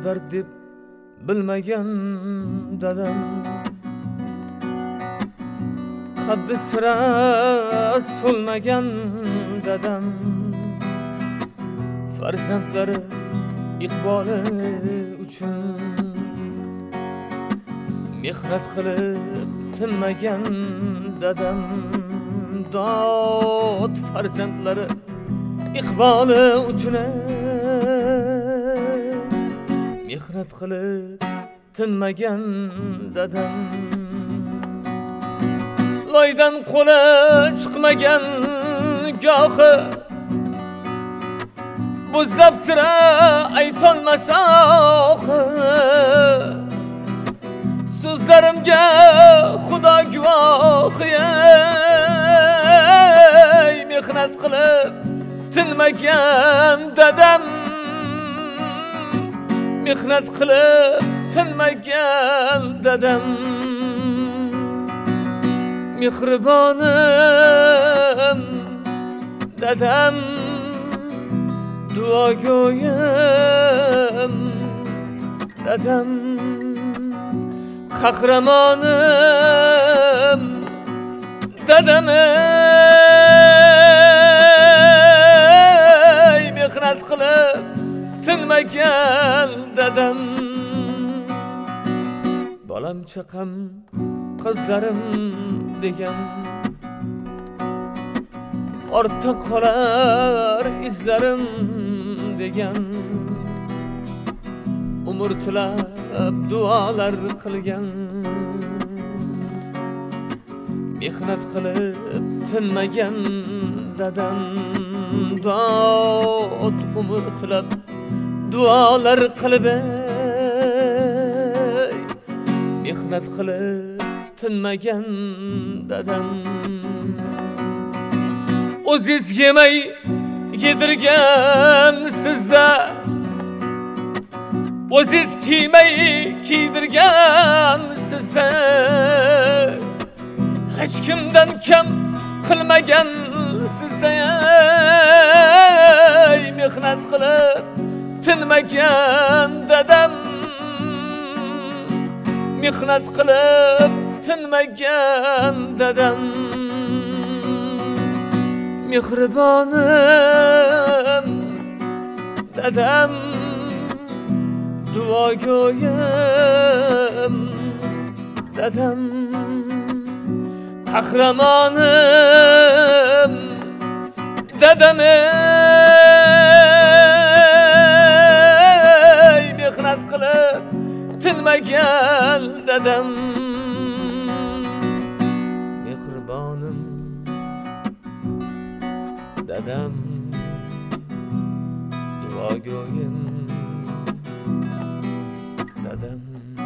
dard deb bilmagan dadam, qaddi sira so'lmagan dadam, farzandlari iqboli uchun mehnat qilib tinmagan dadam, dod farzandlari iqboli uchun mehnat qilib tinmagan dadam, loydan qo'li chiqmagan gohi bo'zlab sira aytolmasa so'zlarimga xudo guvoh, mehnat qilib tinmagan dadam, mehnat qilib tinmagan dadam, mehribonim dadam, duogo'yim dadam, qahramonim dadam, mehnat qilib tinmagan dadam, bolam chaqam qizlarim degan, ortda qolar izlarim degan, umr tilab duolar qilgan, mehnat qilib tinmagan dadam, dod umr tilab duolar qilib mehnat qilib tinmagan dadam, o'ziz yemay yedirgan sizda, o'ziz kiymay kiydirgan sizda, hech kimdan kam qilmagan sizda, mehnat qilib tinmagan dadam, mehnat qilib tinmagan dadam, mehribonim dadam, duogo'yim dadam, qahramonim dadam, mehnat qilib tinmagan dadam, mehribonim dadam, duogo'yim dadam,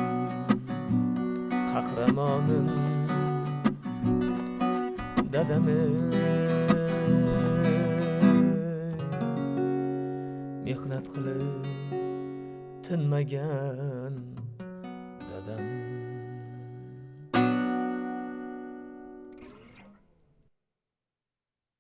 qahramonim dadam, mehnat qilib tinmagan dadam.